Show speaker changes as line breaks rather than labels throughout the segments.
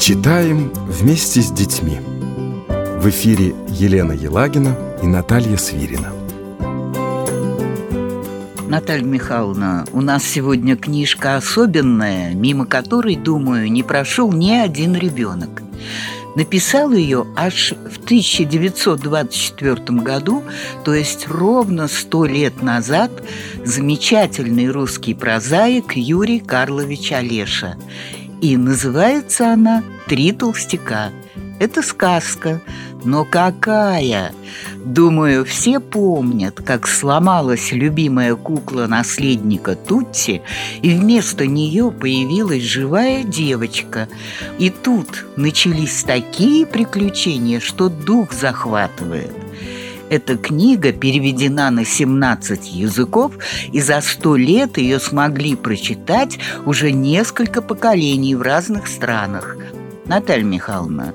Читаем вместе с детьми. В эфире Елена Елагина и Наталья Свирина.
Наталья Михайловна, у нас сегодня книжка особенная, мимо которой, думаю, не прошел ни один ребенок. Написал ее аж в 1924 году, то есть ровно 100 лет назад, замечательный русский прозаик Юрий Карлович Олеша. И называется она «Три толстяка». Это сказка, но какая! Думаю, все помнят, как сломалась любимая кукла наследника Тутти, и вместо нее появилась живая девочка. И тут начались такие приключения, что дух захватывает. Эта книга переведена на 17 языков, и за 100 лет ее смогли прочитать уже несколько поколений в разных странах. Наталья Михайловна,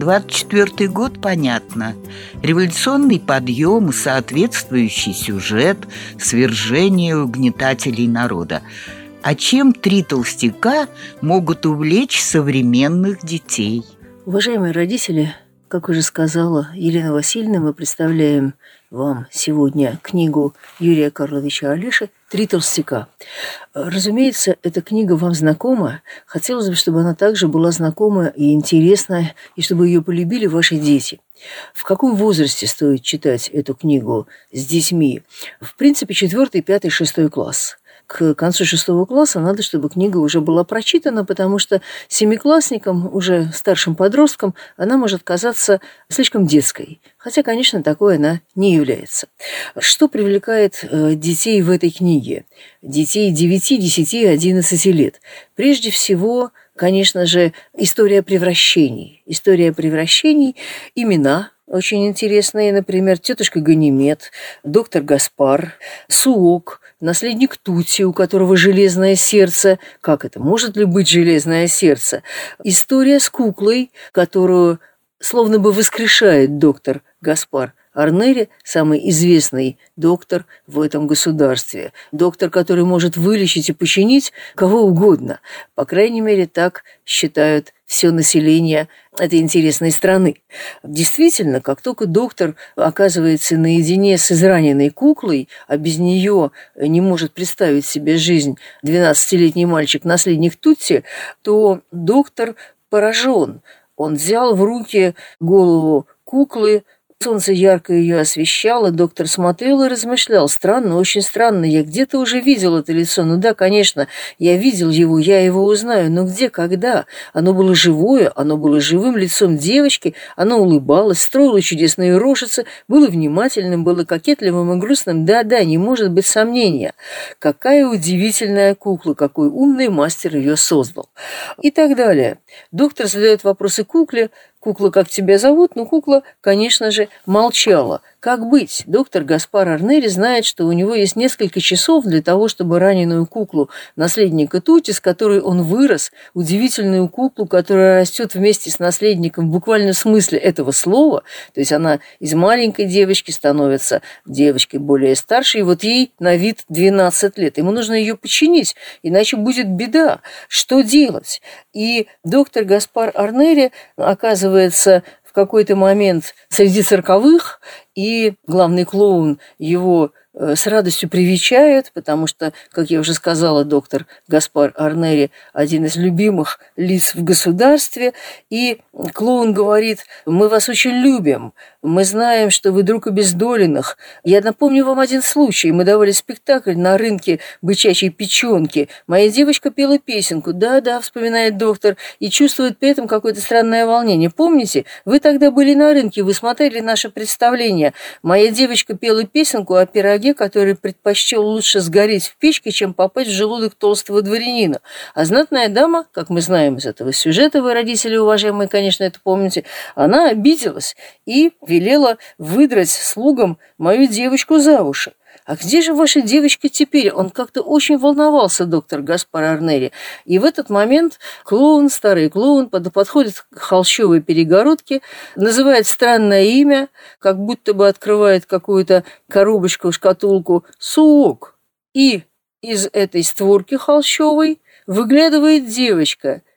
24-й год, понятно. Революционный подъем и соответствующий сюжет, свержение угнетателей народа. А чем три толстяка могут увлечь современных детей?
Уважаемые родители, как уже сказала Елена Васильевна, мы представляем вам сегодня книгу Юрия Карловича Олеши «Три толстяка». Разумеется, эта книга вам знакома. Хотелось бы, чтобы она также была знакома и интересна, и чтобы ее полюбили ваши дети. В каком возрасте стоит читать эту книгу с детьми? В принципе, 4, 5, 6 класс. К концу 6 класса надо, чтобы книга уже была прочитана, потому что семиклассникам, уже старшим подросткам, она может казаться слишком детской. Хотя, конечно, такой она не является. Что привлекает детей в этой книге? Детей 9, 10, 11 лет. Прежде всего, конечно же, история превращений. История превращений, имена очень интересные, например, тетушка Ганимед, доктор Гаспар, Суок, наследник Тутти, у которого железное сердце. Как это? Может ли быть железное сердце? История с куклой, которую словно бы воскрешает доктор Гаспар Арнери, самый известный доктор в этом государстве. Доктор, который может вылечить и починить кого угодно. По крайней мере, так считают все население этой интересной страны. Действительно, как только доктор оказывается наедине с израненной куклой, а без нее не может представить себе жизнь 12-летний мальчик, наследник Тутти, то доктор поражен. Он взял в руки голову куклы, солнце ярко ее освещало, доктор смотрел и размышлял. Странно, очень странно, я где-то уже видел это лицо. Ну да, конечно, я видел его, я его узнаю, но где, когда? Оно было живое, оно было живым лицом девочки, оно улыбалось, строило чудесные рожицы, было внимательным, было кокетливым и грустным. Да-да, не может быть сомнения. Какая удивительная кукла, какой умный мастер ее создал. И так далее. Доктор задает вопросы кукле. Кукла, как тебя зовут? Ну, кукла, конечно же, молчала. Как быть? Доктор Гаспар Арнери знает, что у него есть несколько часов для того, чтобы раненую куклу наследника Тутти, с которой он вырос, удивительную куклу, которая растет вместе с наследником в буквальном смысле этого слова, то есть она из маленькой девочки становится девочкой более старшей, и вот ей на вид 12 лет. Ему нужно ее починить, иначе будет беда. Что делать? И доктор Гаспар Арнери оказывается в какой-то момент среди цирковых, и главный клоун его с радостью привечает, потому что, как я уже сказала, доктор Гаспар Арнери один из любимых лиц в государстве, и клоун говорит: «Мы вас очень любим, мы знаем, что вы друг обездоленных. Я напомню вам один случай. Мы давали спектакль на рынке бычачьей печенки. Моя девочка пела песенку. Да-да», вспоминает доктор, и чувствует при этом какое-то странное волнение. Помните, вы тогда были на рынке, вы смотрели наше представление. Моя девочка пела песенку о пироге, который предпочтел лучше сгореть в печке, чем попасть в желудок толстого дворянина. А знатная дама, как мы знаем из этого сюжета, вы, родители уважаемые, конечно, это помните, она обиделась и велела выдрать слугам мою девочку за уши. «А где же ваша девочка теперь?» Он как-то очень волновался, доктор Гаспар Арнери. И в этот момент клоун, старый клоун, подходит к холщовой перегородке, называет странное имя, как будто бы открывает какую-то коробочку, шкатулку, «Суок». И из этой створки холщовой выглядывает девочка,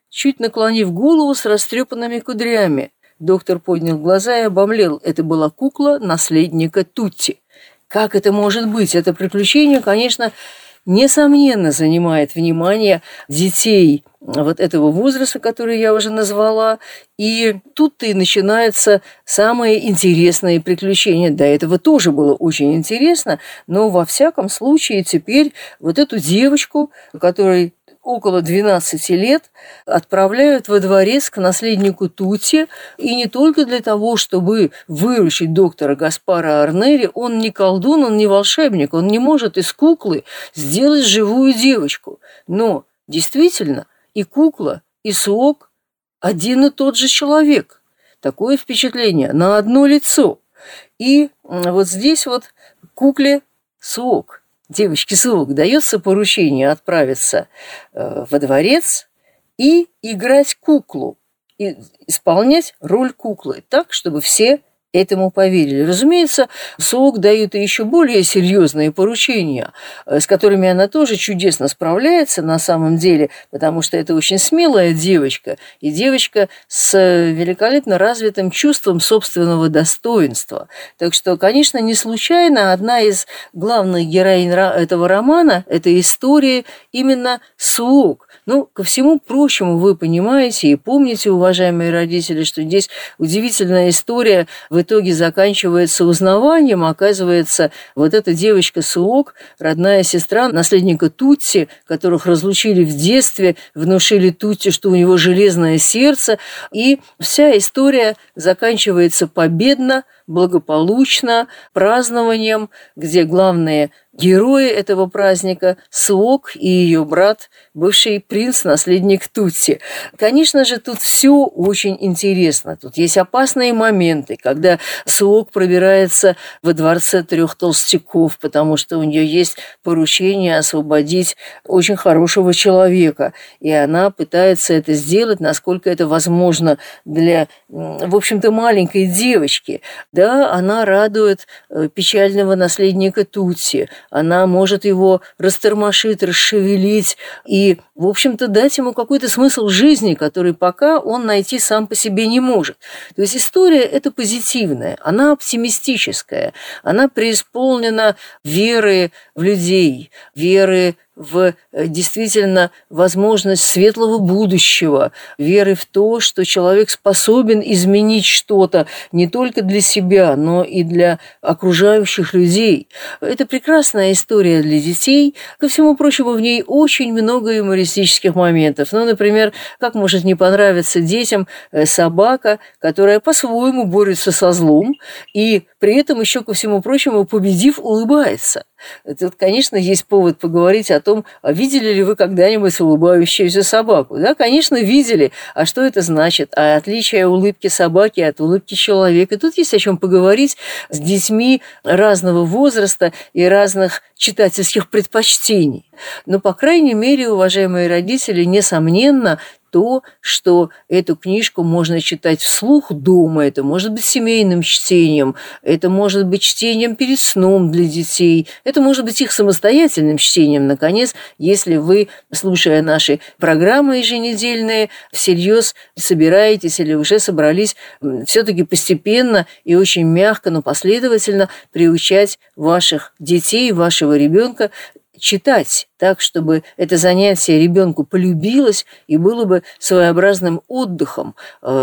чуть наклонив голову с растрепанными кудрями. Доктор поднял глаза и обомлел. Это была кукла наследника Тутти. Как это может быть? Это приключение, конечно, несомненно занимает внимание детей вот этого возраста, который я уже назвала. И тут-то и начинается самое интересное приключение. До этого тоже было очень интересно, но во всяком случае теперь вот эту девочку, которой около 12 лет, отправляют во дворец к наследнику Тутти, и не только для того, чтобы выручить доктора Гаспара Арнери. Он не колдун, он не волшебник, он не может из куклы сделать живую девочку. Но действительно и кукла, и Суок один и тот же человек. Такое впечатление на одно лицо. И вот здесь вот кукле Суок, девочке Суок, дается поручение отправиться во дворец и играть куклу, и исполнять роль куклы так, чтобы все этому поверили. Разумеется, Суок дают и еще более серьезные поручения, с которыми она тоже чудесно справляется на самом деле, потому что это очень смелая девочка, и девочка с великолепно развитым чувством собственного достоинства. Так что, конечно, не случайно одна из главных героинь этого романа, этой истории, именно Суок. Ну, ко всему прочему, вы понимаете и помните, уважаемые родители, что здесь удивительная история в итоге заканчивается узнаванием. Оказывается, вот эта девочка Суок, родная сестра наследника Тутти, которых разлучили в детстве, внушили Тутти, что у него железное сердце. И вся история заканчивается победно, благополучно, празднованием, где главные герои этого праздника – Суок и ее брат, бывший принц, наследник Тутти. Конечно же, тут все очень интересно. Тут есть опасные моменты, когда Суок пробирается во дворце трех толстяков, потому что у нее есть поручение освободить очень хорошего человека. И она пытается это сделать, насколько это возможно для, в общем-то, маленькой девочки. Да, она радует печального наследника Тутти. Она может его растормошить, расшевелить и, в общем-то, дать ему какой-то смысл жизни, который пока он найти сам по себе не может. То есть история эта позитивная, она оптимистическая, она преисполнена веры в людей, веры в действительно возможность светлого будущего, веры в то, что человек способен изменить что-то не только для себя, но и для окружающих людей. Это прекрасная история для детей. Ко всему прочему, в ней очень много юмористических моментов. Ну, например, как может не понравиться детям собака, которая по-своему борется со злом и при этом еще, ко всему прочему, победив, улыбается. Тут, конечно, есть повод поговорить о том, а видели ли вы когда-нибудь улыбающуюся собаку? Да, конечно, видели. А что это значит? А отличие улыбки собаки от улыбки человека? Тут есть о чем поговорить с детьми разного возраста и разных читательских предпочтений. Но, по крайней мере, уважаемые родители, несомненно, то, что эту книжку можно читать вслух дома, это может быть семейным чтением, это может быть чтением перед сном для детей, это может быть их самостоятельным чтением, наконец, если вы, слушая наши программы еженедельные, всерьез собираетесь или уже собрались все-таки постепенно и очень мягко, но последовательно приучать ваших детей, вашего ребенка читать так, чтобы это занятие ребенку полюбилось и было бы своеобразным отдыхом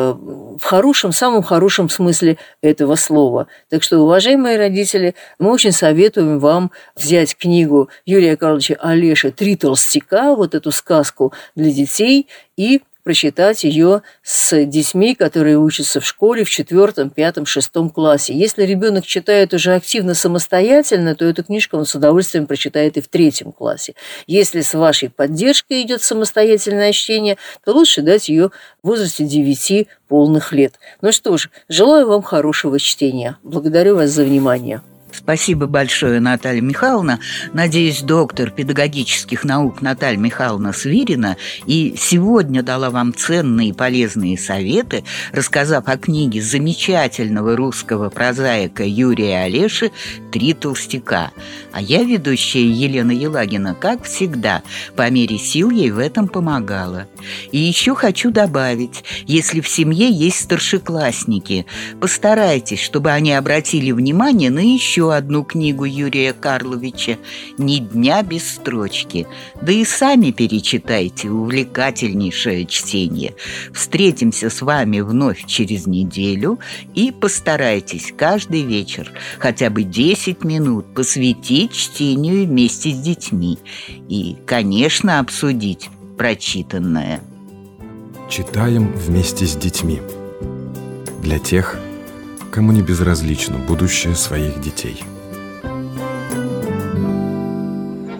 в хорошем, самом хорошем смысле этого слова. Так что, уважаемые родители, мы очень советуем вам взять книгу Юрия Карловича Олеши «Три толстяка», вот эту сказку для детей, и прочитать ее с детьми, которые учатся в школе в 4, 5, 6 классе. Если ребенок читает уже активно самостоятельно, то эту книжку он с удовольствием прочитает и в 3 классе. Если с вашей поддержкой идет самостоятельное чтение, то лучше дать ее в возрасте 9 полных лет. Ну что ж, желаю вам хорошего чтения. Благодарю вас за внимание.
Спасибо большое, Наталья Михайловна. Надеюсь, доктор педагогических наук Наталья Михайловна Свирина и сегодня дала вам ценные и полезные советы, рассказав о книге замечательного русского прозаика Юрия Олеши «Три толстяка». А я, ведущая Елена Елагина, как всегда, по мере сил ей в этом помогала. И еще хочу добавить, если в семье есть старшеклассники, постарайтесь, чтобы они обратили внимание на еще одну книгу Юрия Карловича «Ни дня без строчки». Да и сами перечитайте, увлекательнейшее чтение. Встретимся с вами вновь через неделю и постарайтесь каждый вечер хотя бы 10 минут посвятить чтению вместе с детьми и, конечно, обсудить прочитанное.
Читаем вместе с детьми. Для тех, кому не безразлично будущее своих детей.